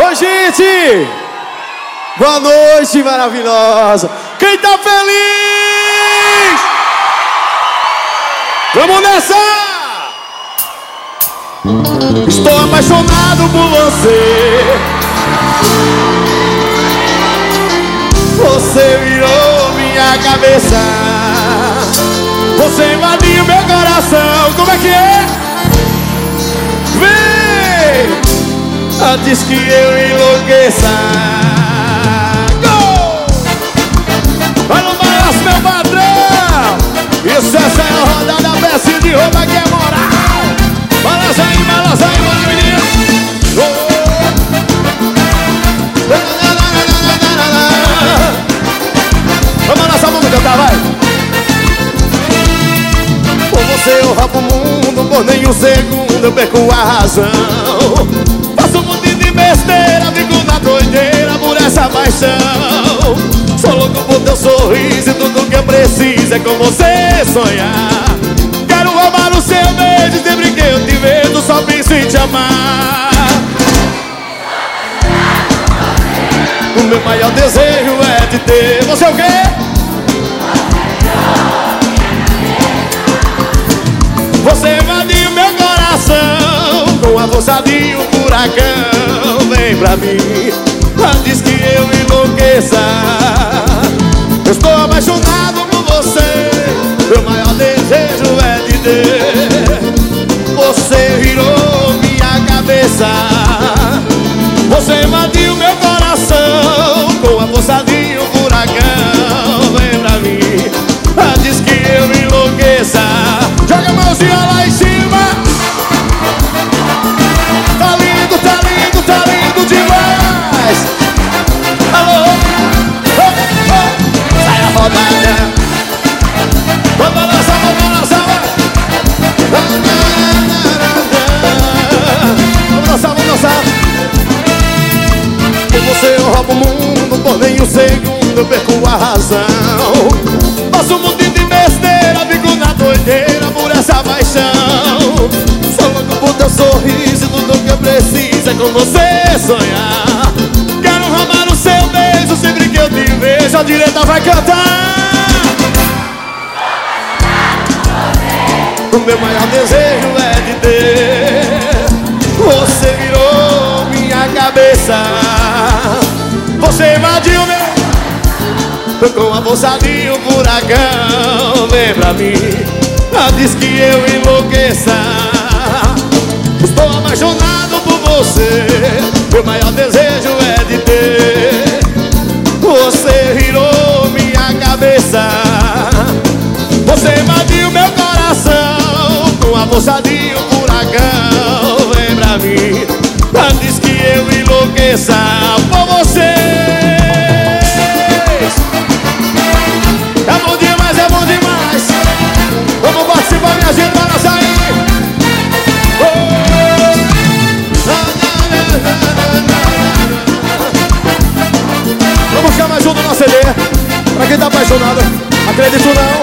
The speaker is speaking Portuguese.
Oi, gente! Boa noite, maravilhosa! Quem tá feliz? Vamos nessa! Estou apaixonado por você. Você virou minha cabeça. Você invadiu meu coração. Como é que é? Vem! Antes que eu enlouqueça. Go! Vai no balanço, meu patrão. Isso essa é a rodada, peça de roupa que é moral. Balança aí, bora, menina. Vamos balançar, vamos cantar, vai. Por você eu roubo o mundo, por nenhum segundo eu perco a razão. Faço um monte de besteira, fico na doideira por essa paixão. Sou louco por teu sorriso e tudo que eu preciso é com você sonhar. Quero roubar o seu beijo, sempre que eu te vejo só penso em te amar. O meu maior desejo é te ter. Você é o quê? Você invadiu meu coração com a força de um furacão. Vem pra mim, antes que eu enlouqueça. Eu estou apaixonado por você. Meu maior desejo é te ter. Você virou minha cabeça. Você invadiu meu coração com a força de um furacão. Vem pra mim, antes que eu enlouqueça. Joga a mãozinha lá em cima. Tá lindo, tá lindo, tá lindo demais. Alô, oh, oh. Sai a rodada. Vamos balançar, vamos dançar. Vamos dançar. Por você eu roubo o mundo, por nenhum segundo eu perco a razão. Faço um monte de besteira, fico na doideira por essa paixão. Sou louco por teu sorriso, tudo que eu preciso é com você sonhar. Quero roubar o seu beijo, sempre que eu te vejo a direita vai cantar. O meu maior desejo é te ter. Você virou minha cabeça. Você invadiu meu com a força de um furacão. Vem pra mim, antes que eu enlouqueça. Estou apaixonado por você. Meu maior desejo é de ter. Você virou minha cabeça. Você invadiu meu coração com a força de um furacão. Vem pra mim, antes que eu enlouqueça por você. É bom demais, é bom demais. Vamos participar, minha gente, balança aí. Vamos ficar mais junto no CD. Pra quem tá apaixonado, acredito não.